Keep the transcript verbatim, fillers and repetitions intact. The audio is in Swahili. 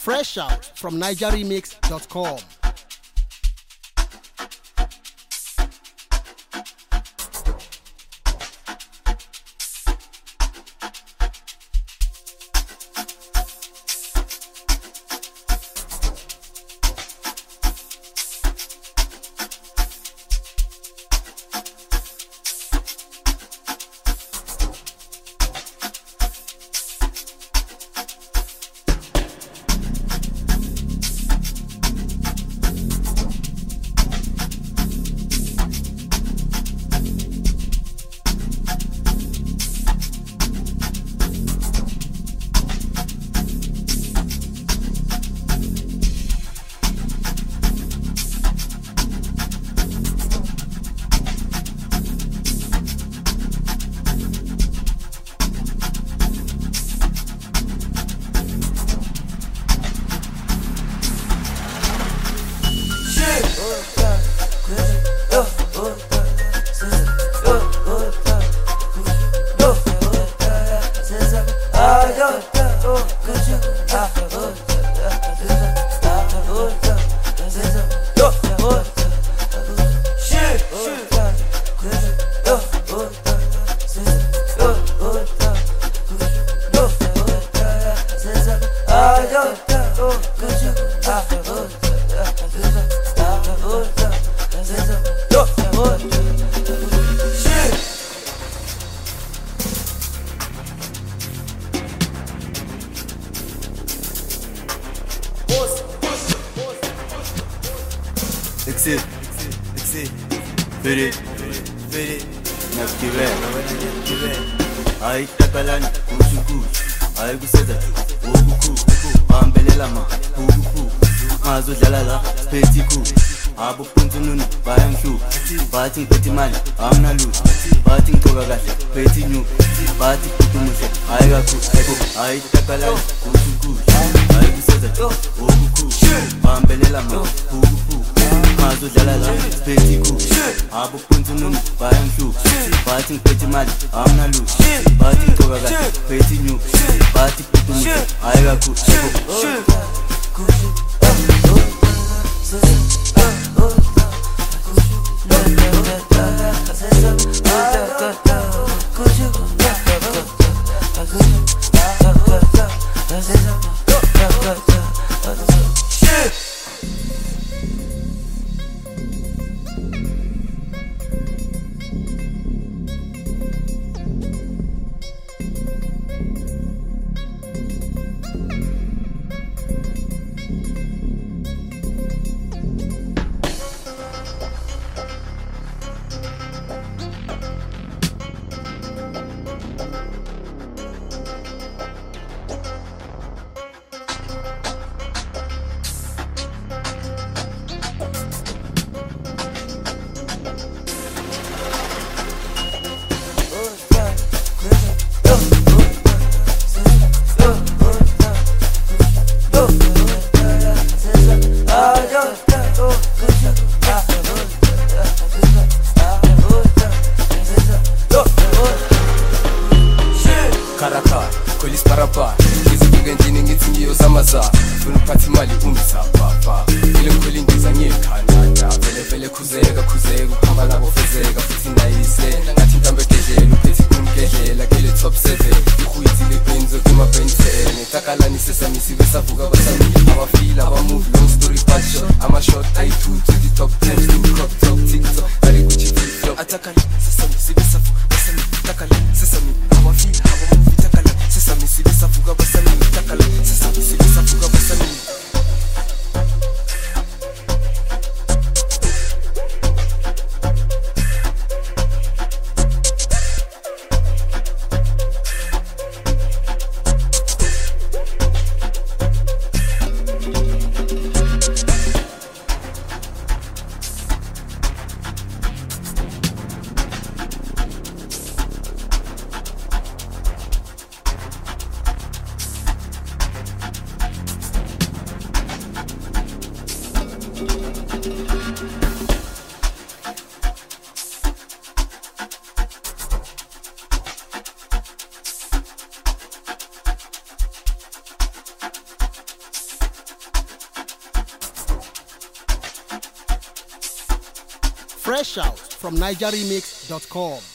Fresh out from niger remix dot com. Exit, exit, fere, fere, nakive, nakive. Ay takalan, kuchuku, ay kuseza, ubuku, ambelela ma, ubuku, mazo jalala, petiku, abu puntunun, bayanshu, bating petiman, amnalu, bating togagash, petinyu, bating kutumushe, ay gaku, ay takalan, kuchuku, ay kuseza, ubuku, ambelela ma, ubuku. Mazo jalala, petiku, abu puntunun, bayanshu, bating petiman, amnalu, bating togagash, petinyu, bating kutumushe, ay gaku, Karaka, kolis parapa, kizu kugentini ngitingi osamaza, funu pati mali umisa papa, ilim kweli ngiza nyekanda, vele vele kuzega kuzega, kuhamba nabo fezega, futhi nayise, ngathi ntambe gedlela, uphethi kumgedlela, kele top seven, ikhuyithile benzo kuma bentene, takalani sesami sibe savuka basami, abafila abamove long story bad shot, ama shot I two to the top ten, to crop top TikTok, ali kuchi flip flop, atakali sesami sibe savuka basami, takali sesami, abafila abamove takala, sesami sibe savuka basami, takala, sesami sibe savuka basami. Fresh out from niger remix dot com.